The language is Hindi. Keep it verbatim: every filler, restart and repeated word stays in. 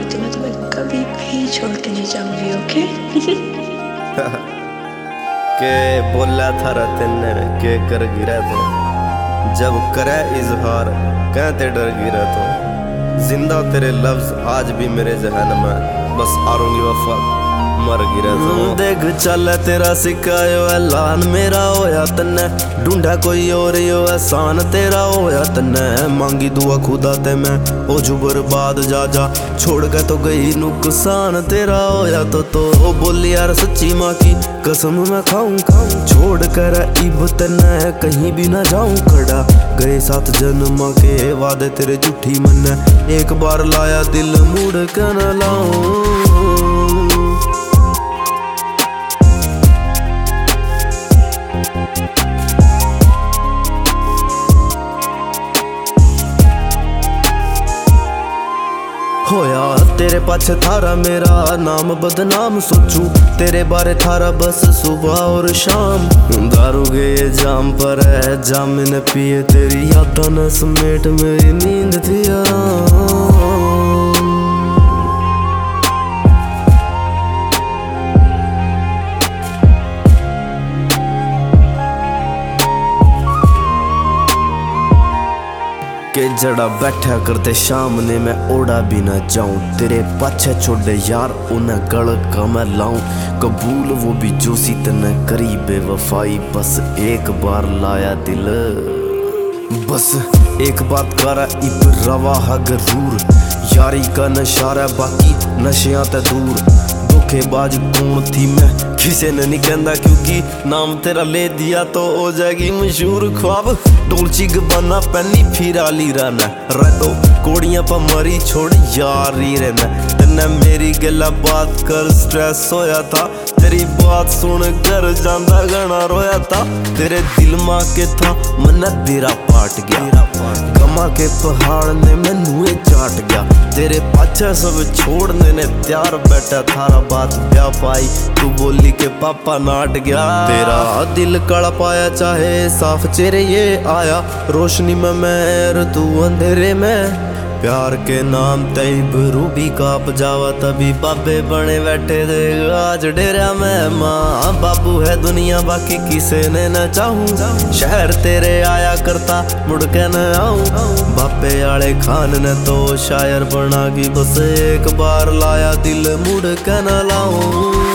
थी, मैं तुम्हें कभी भी छोड़ के नहीं जाऊंगी। ओके? के बोला था तेने के कर गिरा तो जब करे इजहार कहते डर गिरा तो जिंदा तेरे लफ्ज आज भी मेरे जहन में बस आरूंगी वफा मर गिरा तो देख चल तेरा सिखायो ऐलान मेरा होया तन्ने ढूंढा कोई और यो एहसान तेरा होया तन्ने मांगी दुआ खुदा ते मैं ओ जो बर्बाद जा जा छोड़ के तो गई नुकसान तेरा होया तो तो ओ बोली यार सच्ची माँ की कसम मैं खाऊं खाऊं छोड़ कर इब तन्ने कहीं भी ना जाऊं खड़ा गए सात जन्म के वादे तेरे झूठी मन एक बार लाया दिल मुड़ के न लाऊं। होया तेरे पाछे थारा मेरा नाम बदनाम सोचू तेरे बारे थारा बस सुबह और शाम दारू गए जाम पर है जाम न पिए तेरी यादा न समेट मेरी नींद थी आराम। के जड़ा बैठा करते सामने मैं ओढ़ा भी ना जाऊं तेरे पाछे छोड़े यार उन्हें गल का मैं लाऊं कबूल वो भी जो सी तने करी बेवफाई बस एक बार लाया दिल बस एक बात करा इब रवा है जरूर यारी का नशारा बाकी नशियां ते दूर धोखेबाज कौन थी मैं किसे ने नहीं कहंदा क्योंकि नाम तेरा ले दिया तो हो जाएगी मशहूर ख्वाब डोलची गबाना पहनी फिर आली रहना रटो कोड़ियां पर मरी छोड़ यार ही रहना तन्ने मेरी गला बात कर स्ट्रेस होया था तेरी बात सुन कर जांदा गना रोया था तेरे दिल मां के था मन तेरा पाट गया गमा के पहाड़ ने मैनू चाट गया तेरे पाछा सब छोड़ने ने त्यार बैठा थारा बात ब्याह पाई तू बोली के पापा नाट गया तेरा दिल कड़ा पाया चाहे साफ चेहरे ये आया रोशनी में मैं तू अंधेरे में प्यार के नाम तैब रूबी काप जावा तभी बाबे बने बैठे थे आज डेरा में माँ बाबू है दुनिया बाकी किसे ने न चाहूं शहर तेरे आया करता मुड़ के न आऊं बापे आले खान ने तो शायर बना की बस एक बार लाया दिल मुड़ के न लाऊं।